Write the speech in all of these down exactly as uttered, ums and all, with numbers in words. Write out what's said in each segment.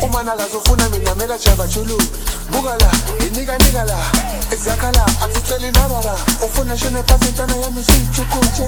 umana lazofuna mina mela java chulu buka la inika nika la ezakha la asiceli naba la ufuna shone pasentana yami sichukunche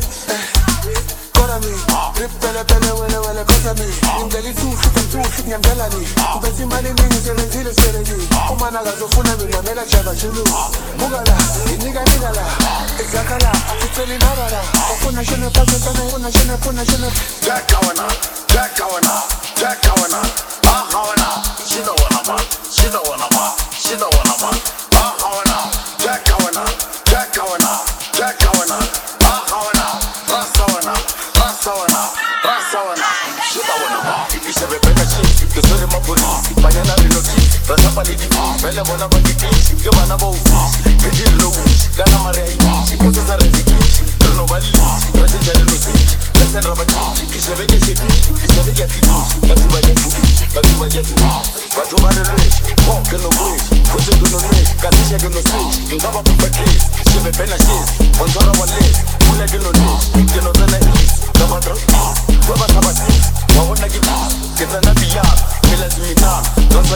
kora mi ripele pele wele wele kosa mi ngeli tusi tusi ngiyamdela ni ubesi mali ningi sebenzile serendi umana lazofuna mina mela java chulu buka la inika nika la ezakha la asiceli naba la ufuna shone pasentana ufuna shone ufuna shone Jack Kawana Jack Kawana Jack Kawana ah Kawana she don't wanna man she don't wanna man she don't wanna man ah Kawana Jack Kawana Jack Kawana Jack Kawana ah Kawana Rasawana Rasawana Rasawana she don't wanna man if you be better shit the story my police banana reloki rasapa lidi bele bona bagiti yo bana bo kidi logo kana mare she put the reziki no bali rase jale no si lesen rabati kisebe keshe kisebe yati batu bajetu batu bajetu batu marele bon que no boy kuze no ne kasisha que no si ngaba kupati shebe pena shis onzora wale kula que no ne que no tana is ngaba tro baba sabati wawona gibi ketana biya mela zimita rasa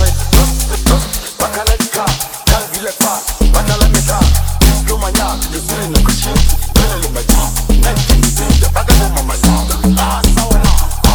rasa bakala ka kal vile pa bakala meta yo manya yo suri na kushi bele le maji na kinzi da bakala mama ah sawana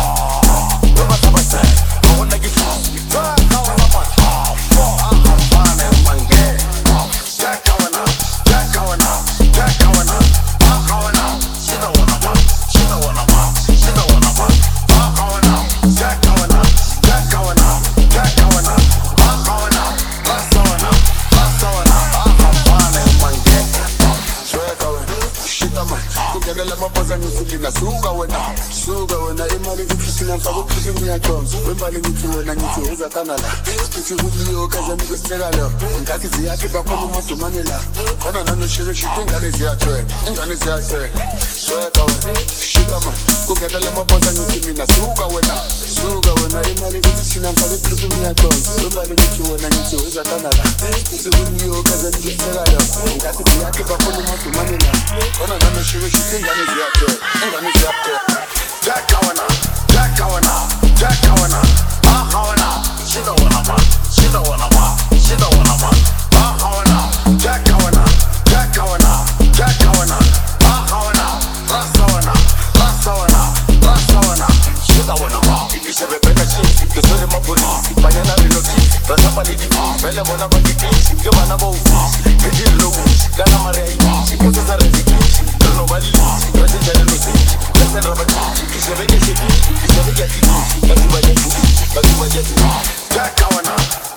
baba sabati wawona gibi ah kawana pa ah bana mange Jack Kawana Jack Kawana Jack Kawana ah kawana she don't wanna man she don't wanna man she don't wanna man ah kawana Jack Kawana Jack Kawana Jack Kawana ah kawana Rasawana Rasawana ah bana mange Swear kawana shita man kungela mapoza ngisuki nasuka wena suka wena imali ngifisina mfaka uphizini yakho wemali ngithi wena ngithi uzakana la ngithi kuliyo kaza ngikuseka lo ngathi ziyakhe bakhona umadumane la khona nanoshire shita ingane ziyathwe ingane ziyathwe swear kawana shita man kungela mapoza ngisuki mina suka wena suka wena imali ngifisina mfaka uphizini yakho wemali ngithi wena ngithi uzakana la ngithi kuliyo kaza ngikuseka lo ngathi ziyakhe bakhona umadumane la khona nanoshire shita ingane ziyathwe ingane ziyathwe Jack Kawana Jack Kawana Jack Kawana ah Kawana she don't wanna man she don't wanna man she don't wanna man ah Kawana Jack Kawana Jack Kawana Jack Kawana ah Kawana Rasawana Rasawana Rasawana she don't wanna man if you be better shit the story my police banana reloki rasapa lidi bele bona bagiti yo bana bo kidi logo kana mare she put the reziki no bali rase jale no si lesen rabati kisebe keshe kisebe yati batu bajetu batu bajetu Jack Kawana